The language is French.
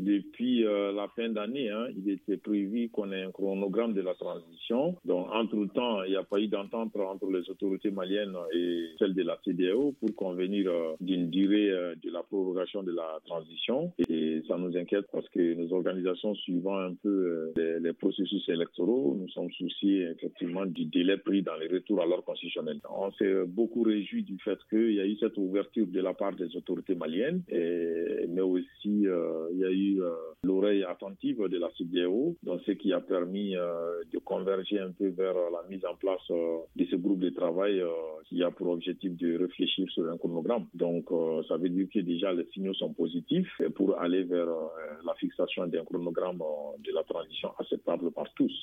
depuis la fin d'année, il était prévu qu'on ait un chronogramme de la transition. Donc, entre-temps, il n'y a pas eu d'entente entre les autorités maliennes et celles de la CEDEAO pour convenir d'une durée de la prorogation de la transition. Et ça nous inquiète parce que nos organisations suivant un peu les processus électoraux, nous sommes souciés effectivement du délai pris dans les retours à l'ordre constitutionnel. On s'est beaucoup réjoui du fait qu'il y a eu cette ouverture de la part des autorités maliennes, mais aussi il y a eu l'oreille attentive de la CEDEAO, donc ce qui a permis de converger un peu vers la mise en place de ce groupe de travail qui a pour objectif de réfléchir sur un chronogramme. Donc ça veut dire que déjà les signaux sont positifs pour aller vers la fixation d'un chronogramme de la transition acceptable par tous.